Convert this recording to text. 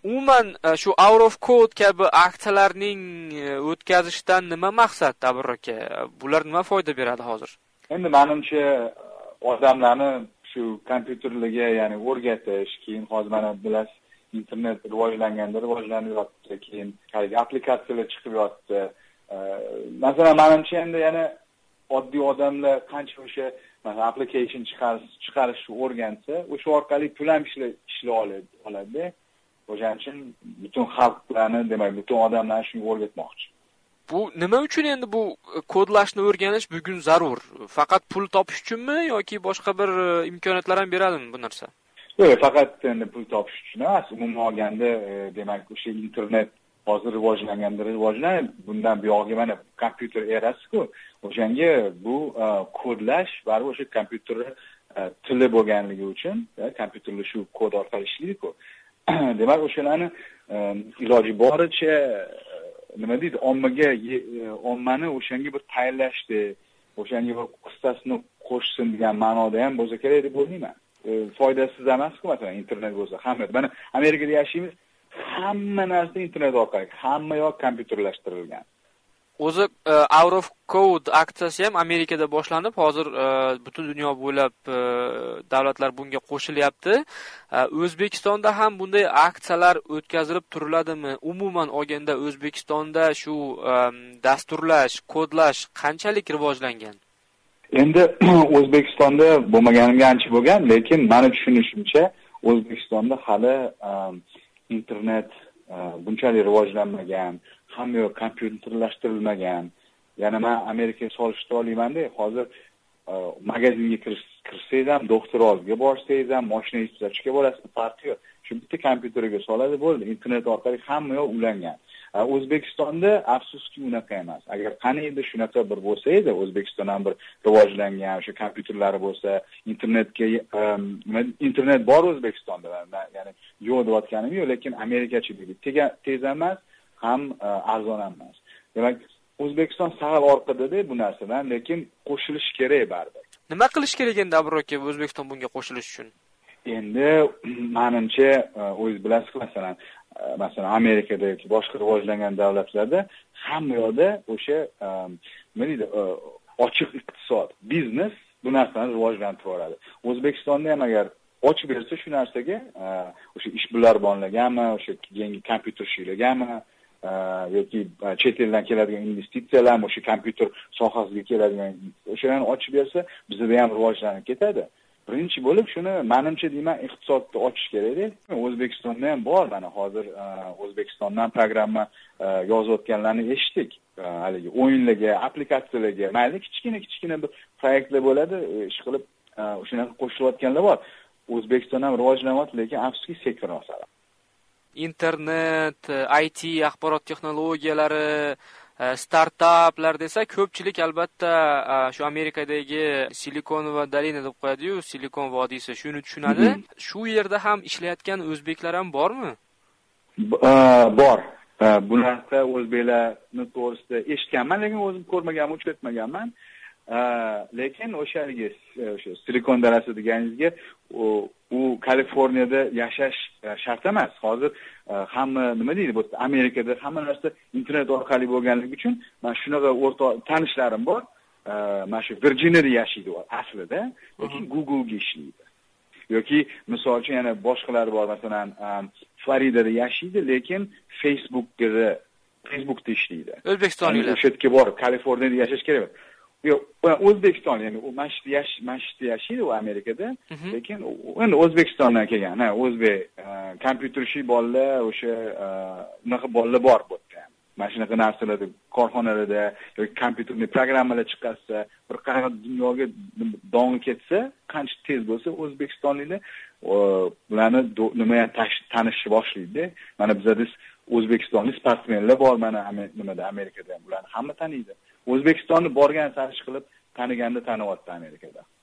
Umuman shu Out of Code kabi aksiyalarning o'tkazishdan nima maqsad, Dabir aka? Bular nima foyda beradi hozir? Endi menimcha odamlarni shu kompyuterlarga, ya'ni o'rgatish, keyin hozir mana bilasiz, internet rivojlanyapti, keyin aplikatsiyalar chiqib yotdi. Masalan, menimcha endi yana oddiy odamlar qancha o'sha application chiqarishni o'rgansa, o'sha orqali pul ham ishlay oladi. O'shaning uchun butun xalqlarni, demak, butun odamlarni shunga o'rgatmoqchi. Bu nima uchun endi bu kodlashni o'rganish bugun zarur? Faqat pul topish uchunmi yoki boshqa bir imkoniyatlar ham beradimi bu narsa? Yo'q, faqat endi pul topish uchun emas. Umuman olganda, demak, o'sha internet hozir rivojlanib, bundan buyog'iga mana kompyuter erasi-ku. O'shanga bu kodlash va o'sha kompyuter tili bo'lganligi uchun, kompyuterlar shu kod orqali ishlaydi-ku. Demak, o'shalarni iloji boricha nima deydi, ommani o'shanga bir tayinlashdi, o'shanga bir qissasini qo'shsin degan ma'noda ham bo'lsa kerak deb o'ylayman. Foydasiz emas-ku, masalan, internet bo'lsa, hamma. Mana Amerikada yashaymiz, hamma narsa internet orqali, hamma yoq kompyuterlashtirilgan. O'zi Out of Code aksiyasi ham Amerikada boshlanib, hozir butun dunyo bo'ylab davlatlar bunga qo'shilyapti. O'zbekistonda ham bunday aksiyalar o'tkazilib turiladimi? Umuman olganda O'zbekistonda shu dasturlash, kodlash qanchalik rivojlangan? Endi O'zbekistonda bo'lmaganiga ancha bo'lgan, lekin meni tushunishimcha O'zbekistonda hali internet bunchalik rivojlanmagan, hamma yoq kompyuterlashtirilmagan. Ya'ni men Amerikaga solishtirib olaman-da, hozir magazinga kirsangiz ham, doktor oldiga borsangiz ham, mashina tuzatishga borasiz, farqi yo'q. Shu bitta kompyuterga soladi, bo'ldi. Internet orqali hamma yoq ulangan. O'zbekistonda afsuski unaqa emas. Agar qaniydi shunaqa bir bo'lsa edi, O'zbekiston ham bir rivojlangan, o'sha kompyuterlari bo'lsa, internet bor O'zbekistonda. Ya'ni yo'q deyotganim yo'q, lekin Amerikachiligi tez emas, ham arzon emas. Demak, O'zbekiston sal orqada-da bu narsadan, lekin qo'shilish kerak baribir. Nima qilish kerak endi Dabir aka O'zbekiston bunga qo'shilish uchun? Endi menimcha, o'zingiz bilasiz, masalan Amerikada yoki boshqa rivojlangan davlatlarda hamma yoqda o'sha nima deydi, ochiq iqtisod, biznes bu narsani rivojlantirib boradi. O'zbekistonda ham agar ochib bersa shu narsaga, o'sha ishbilarmonlargami, o'sha yangi kompyuter ishlaganmi yoki chet eldan keladigan investitsiyalar, o'sha kompyuter sohasiga keladigan o'shalarni ochib bersa, bizda ham rivojlanib ketadi. Birinchi bo'lib shuni menimcha deyman, iqtisodni ochish kerak-da. O'zbekistonda ham bor, mana hozir O'zbekistondan programma yozayotganlarni eshitdik. Haligi o'yinlarga, aplikatsiyalarga, mayli kichkina bir proyektlar bo'ladi, ish qilib o'shanaqa qo'shilayotganlar bor. O'zbekiston ham rivojlanyapti, lekin afsuski sekin masala. Internet, IT, axborot texnologiyalari, startaplar desa, ko'pchilik albatta shu Amerikadagi Silikon va dolina deb qo'yadi-yu, Silikon vodiysi, shuni tushunadi. Shu yerda ham ishlayotgan o'zbeklar ham bormi? Bor. Bu narsa o'zbeklarni to'g'risida eshitganman, lekin o'zim ko'rmaganman, uchratmaganman. Lekin o'sha Silikon dalasi deganingizga, u Kaliforniyada yashash shart emas. Hozir hamma nima deydi, bu Amerikada hamma narsa internet orqali bo'lganligi uchun men shunaqa o'rtoq tanishlarim bor. Mana shu Virginiyada yashaydi aslida, lekin Google'ga ishlaydi. Yoki misol uchun yana boshqalar bor, masalan, Floridada yashaydi, lekin Facebookda ishlaydi. O'zbekistonliklar o'sha yerga borib Kaliforniyada yashash kerak. Yo'q, O'zbekiston, ya'ni u mashhurda yashaydi u Amerikada, lekin endi O'zbekistondan kelgan, o'zbek kompyuter ishi bolalar, o'sha unaqa bolalar bor bu yerda. Mana shunaqa narsalarda, korxonalarda yoki kompyuterni programmalar chiqarsa, bir qanaqa dunyoga dong ketsa, qancha tez bo'lsa O'zbekistonliklar ularni nima ham tanishni boshlaydi. Mana bizda O'zbekistonlik sportmenlar bor, mana nimada Amerikada ham ularni hamma taniydi. O'zbekistonni borgan sari qilib taniganda taniyapti Amerikada.